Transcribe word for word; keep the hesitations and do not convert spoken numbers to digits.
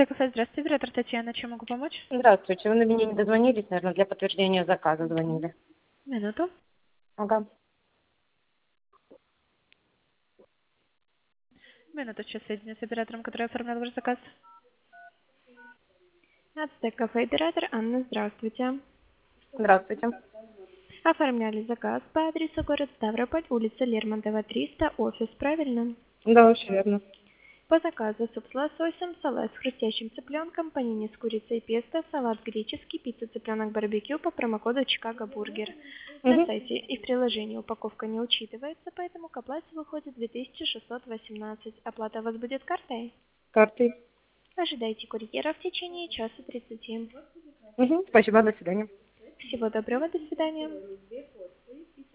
Кафе, здравствуйте, оператор Татьяна, чем могу помочь? Здравствуйте, вы на меня не дозвонились, наверное, для подтверждения заказа звонили. Минуту. Ага. Минуту, сейчас соединю с оператором, который оформлял ваш заказ. Ацтек Кафе, оператор Анна, здравствуйте. Здравствуйте. Оформляли заказ по адресу город Ставрополь, улица Лермонтова, триста, офис, правильно? Да, все верно. По заказу суп с лососем, салат с хрустящим цыпленком, панини с курицей песто, салат греческий, пицца цыпленок барбекю по промокоду Чикаго Бургер. На Угу. сайте и в приложении упаковка не учитывается, поэтому к оплате выходит две тысячи шестьсот восемнадцать. Оплата у вас будет картой? Карты. Ожидайте курьера в течение часа тридцати. Угу. Спасибо, до свидания. Всего доброго, до свидания.